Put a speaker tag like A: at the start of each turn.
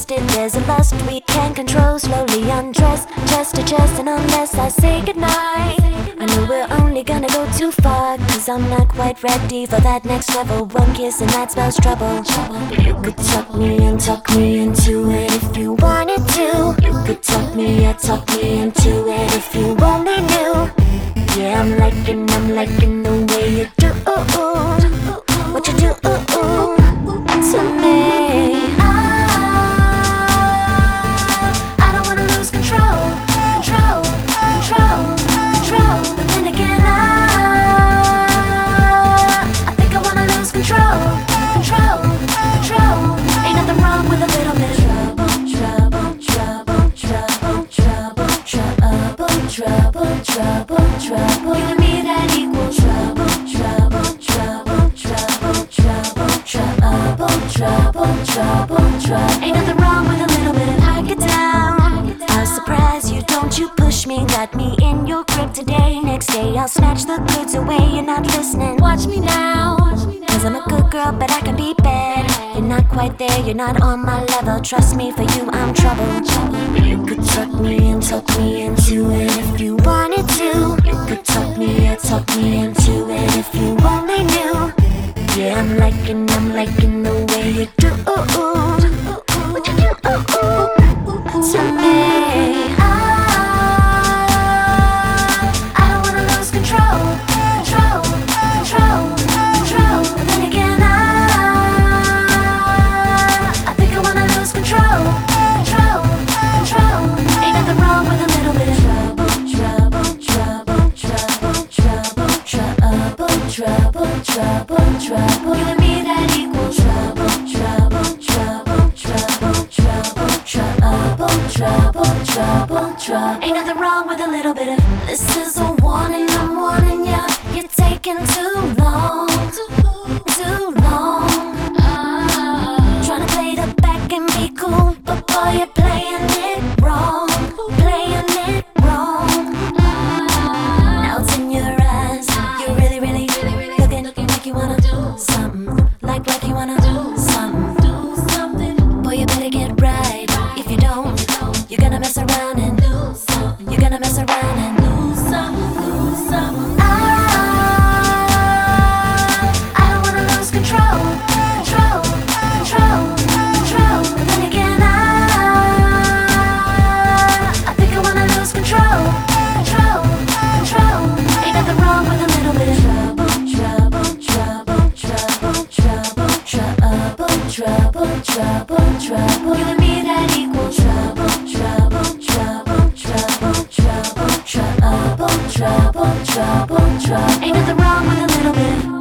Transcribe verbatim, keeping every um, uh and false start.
A: trusted. There's a lust we can't control, slowly undress, chest to chest. And unless I say goodnight, I know we're only gonna go too far, cause I'm not quite ready for that next level. One kiss and that spells trouble. You could tuck me and tuck me into it if you wanted to. You could tuck me and tuck me into it if you only knew. Yeah, I'm liking, I'm liking the way you do what you do to me. I, I don't wanna lose control, control, control, control. But then again, I, I think I wanna lose control, control, control. Ain't nothing wrong with a little bit of trouble, trouble, trouble, trouble, trouble, trouble, trouble, trouble, trouble. You and me, that equals trouble, trouble, trouble, trouble, trouble, trouble, trouble, trouble, trouble. Ain't nothing wrong with a little bit of knock it down. I'll surprise you, don't you push me. Got me in your crib today. Next day I'll snatch the goods away. You're not listening, watch me now. Cause I'm a good girl, but I can be bad. You're not quite there, you're not on my level. Trust me, for you I'm trouble. You could tuck me and tuck me into it if you wanted to. You could tuck me and tuck me into it if you only knew. Yeah, I'm liking, I'm liking the way you do what you do to me. I, I don't wanna lose control, control, control, control. But then again, I, I think I wanna lose control, control, control. Ain't nothing wrong with a little bit of trouble, trouble, trouble, trouble, trouble, trouble, trouble, trouble, trouble. You and me, that equals trouble, trouble, trouble, trouble, trouble, trouble, trouble, trouble, trouble. Ain't nothing wrong with a little bit of. This is a warning, I'm warning ya. You're taking too long, too long. Trying to play the back and be cool, but boy, you're playing it wrong, playing it wrong. Now it's in your eyes. You're really, really, really, really looking, looking like you wanna do something, like, like you wanna do something, do something. Boy, you better get right. If you don't, you're gonna mess around and lose something. You're gonna mess around and lose something, lose something. I, I don't wanna lose control, control, control, control. But then again, I, I think I wanna lose control, control, control. Ain't nothing wrong with a little bit of trouble, trouble, trouble, trouble, trouble, trouble, trouble, trouble, trouble. You and me, that equals trouble, trouble, trouble, trouble, trouble, trouble, trouble, trouble, trouble. Ain't nothing wrong with a little bit.